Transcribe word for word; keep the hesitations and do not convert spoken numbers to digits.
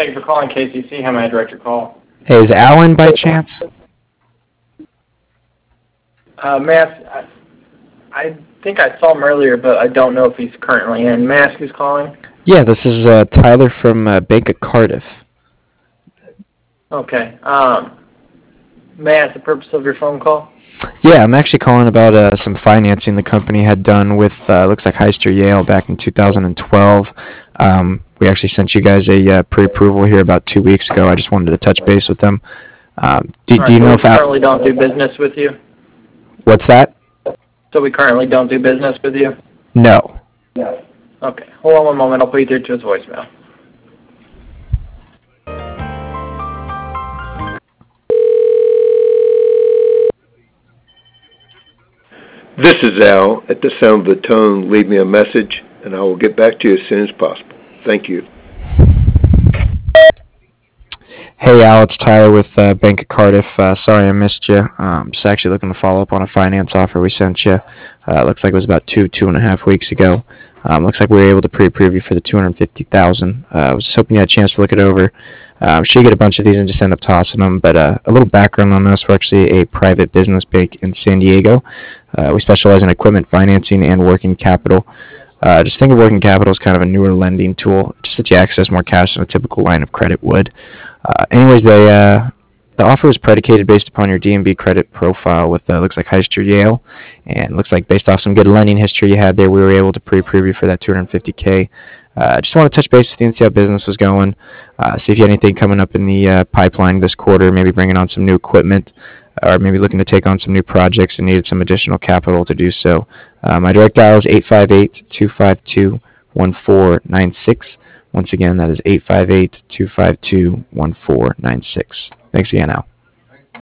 Thank you for calling K C C. How may I direct your call? Hey, is Alan by chance? Uh, may I, ask, I, I think I saw him earlier, but I don't know if he's currently in. May I ask who's calling? Yeah, this is uh, Tyler from uh, Bank of Cardiff. Okay. Um, may I ask the purpose of your phone call? Yeah, I'm actually calling about uh, some financing the company had done with, uh, looks like Heister Yale back in two thousand twelve. Um, we actually sent you guys a uh, pre-approval here about two weeks ago. I just wanted to touch base with them. Um, do, All do right, you so know we if Al- currently don't do business with you? What's that? So we currently don't do business with you? No. Okay. Hold on one moment. I'll put you through to his voicemail. This is Al. At the sound of the tone, leave me a message, and I will get back to you as soon as possible. Thank you. Hey Al, it's Tyler with uh, Bank of Cardiff. Uh, sorry I missed you. Um, just actually looking to follow up on a finance offer we sent you. Uh, looks like it was about two, two and a half weeks ago. Um, looks like we were able to pre-approve you for the two hundred fifty thousand dollars. Uh, I was just hoping you had a chance to look it over. Uh, I'm sure you get a bunch of these and just end up tossing them, but uh, a little background on us. We're actually a private business bank in San Diego. Uh, we specialize in equipment financing and working capital. Uh, just think of working capital as kind of a newer lending tool, just that you access more cash than a typical line of credit would. Uh, anyways, they, uh, the offer was predicated based upon your D and B credit profile with, uh, looks like Heister Yale, and looks like based off some good lending history you had there, we were able to pre-approve you for that two hundred fifty K. I uh, just want to touch base with you and see how business was going, uh, see if you had anything coming up in the uh, pipeline this quarter, maybe bringing on some new equipment, or maybe looking to take on some new projects and needed some additional capital to do so. Uh, my direct dial is eight five eight, two five two, one four nine six. Once again, that is eight five eight, two five two, one four nine six. Thanks again, Al.